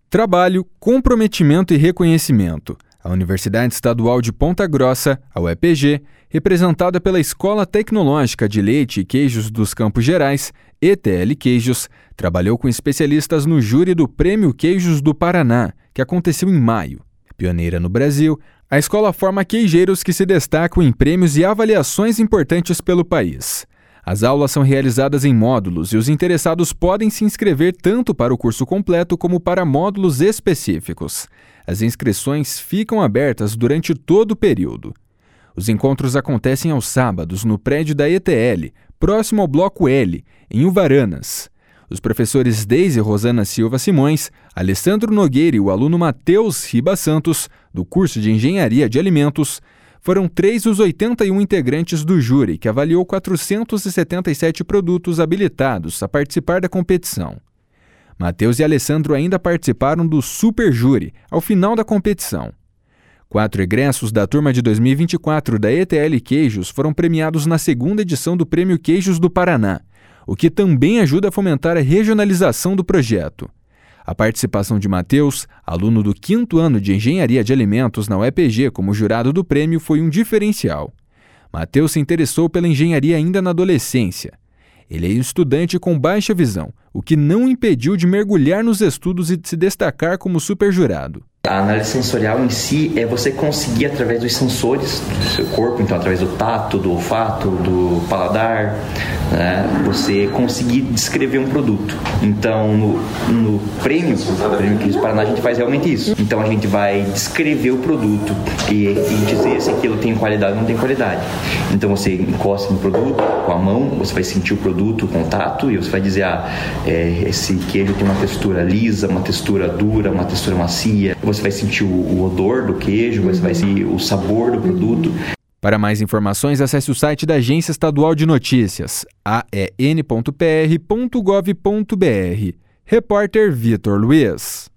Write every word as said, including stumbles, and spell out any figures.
Trabalho, comprometimento e reconhecimento. A Universidade Estadual de Ponta Grossa, a U E P G, representada pela Escola Tecnológica de Leite e Queijos dos Campos Gerais, E T L Queijos, trabalhou com especialistas no júri do Prêmio Queijos do Paraná, que aconteceu em maio. Pioneira no Brasil, a escola forma queijeiros que se destacam em prêmios e avaliações importantes pelo país. As aulas são realizadas em módulos e os interessados podem se inscrever tanto para o curso completo como para módulos específicos. As inscrições ficam abertas durante todo o período. Os encontros acontecem aos sábados no prédio da E T L, próximo ao Bloco L, em Uvaranas. Os professores Deise Rosana Silva Simões, Alessandro Nogueira e o aluno Matheus Riba Santos, do curso de Engenharia de Alimentos, foram três os oitenta e um integrantes do júri, que avaliou quatrocentos e setenta e sete produtos habilitados a participar da competição. Matheus e Alessandro ainda participaram do Super Júri, ao final da competição. Quatro egressos da turma de dois mil e vinte e quatro da E T L Queijos foram premiados na segunda edição do Prêmio Queijos do Paraná, o que também ajuda a fomentar a regionalização do projeto. A participação de Matheus, aluno do quinto ano de Engenharia de Alimentos na U E P G como jurado do prêmio, foi um diferencial. Matheus se interessou pela engenharia ainda na adolescência. Ele é um estudante com baixa visão, o que não impediu de mergulhar nos estudos e de se destacar como superjurado. A análise sensorial em si é você conseguir, através dos sensores do seu corpo, então através do tato, do olfato, do paladar, né, você conseguir descrever um produto. Então, no, no prêmio, no Prêmio Queijos do Paraná, a gente faz realmente isso. Então, a gente vai descrever o produto e, e dizer se aquilo tem qualidade ou não tem qualidade. Então, você encosta no produto com a mão, você vai sentir o produto, o contato, e você vai dizer, ah, é, esse queijo tem uma textura lisa, uma textura dura, uma textura macia. Você vai sentir o, o odor do queijo, você vai sentir o sabor do produto. Para mais informações, acesse o site da Agência Estadual de Notícias, a e n ponto p r ponto gov ponto b r. Repórter Vitor Luiz.